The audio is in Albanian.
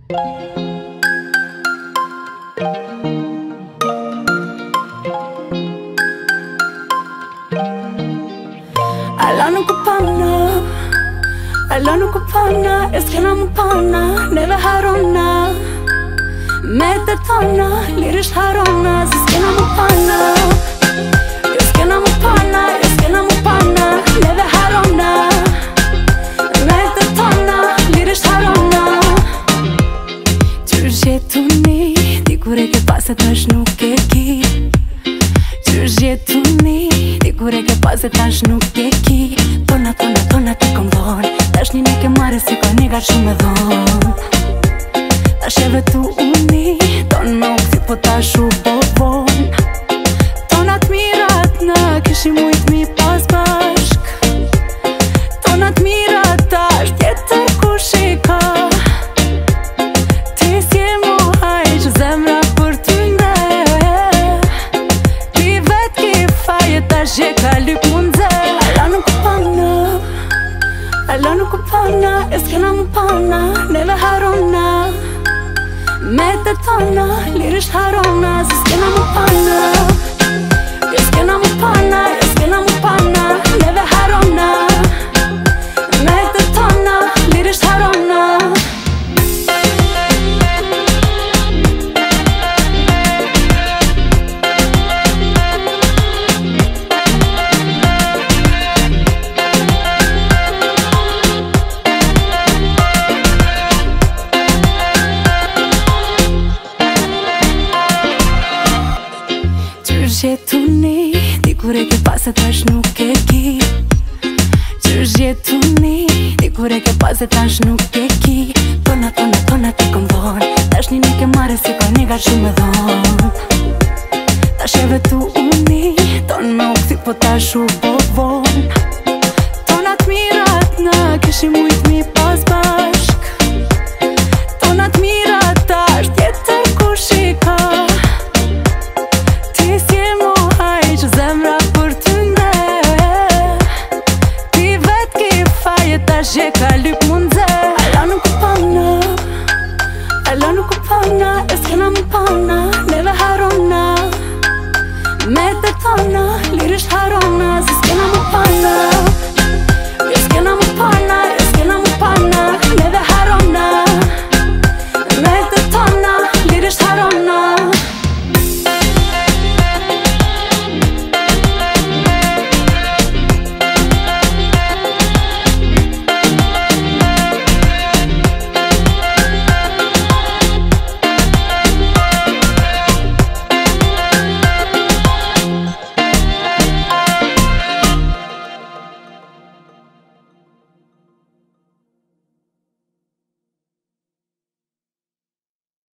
Alla nuk u pana, alla nuk u pana, e s'kena mu pana, neve harona. Me të tona, lirisht harona, se s'kena mu pana. Jo s'kena mu pana, jo s'kena mu pana, neve harona. Me të tona, lirisht harona. Qysh jetuni, dikur e ke pas e tash nuk e ki. Qysh jetuni, dikur e ke pas e tash nuk e ki. Tona, tona, tona ti kom dhon, tash një ke mare si ka një gatë shumë e dhon. Tash e vetu uni, ton me u këthi po tash u bon. Tonat mirat na kishim mujt mi pas bashk. Tonat mirat tash tjetër kush i ka. Ti s'je mu hajq zemra për ty nde. Ti vet ki faje tash je ka lyp mundze. Alla nuk u pana, alla nuk u pana, e s'kena mu pana, neve harona. Me të tona, lirisht harona, se s'kena mu pana. Jo s'kena mu pana, jo s'kena mu pana, neve harona. Me të tona, lirisht harona. Qysh jetuni, dikur e ke pas e tash nuk e ki. Qysh jetuni, dikur e ke pas e tash nuk e ki. Tona, tona, tona ti kom dhon, tash një ke mare si ka një gatë shumë e dhon. Tash e vetu uni, ton me u këthi po tash u bon. Tonat mirat na kishim mujt mi pas bashk. Tonat mirat tash tjetër kush i ka. Tash je ka lyp mundze. Alla nuk u pana, alla nuk u pana, e s'kena mu pana, neve harona. Me të tona, lirisht harona, se s'kena mu pana.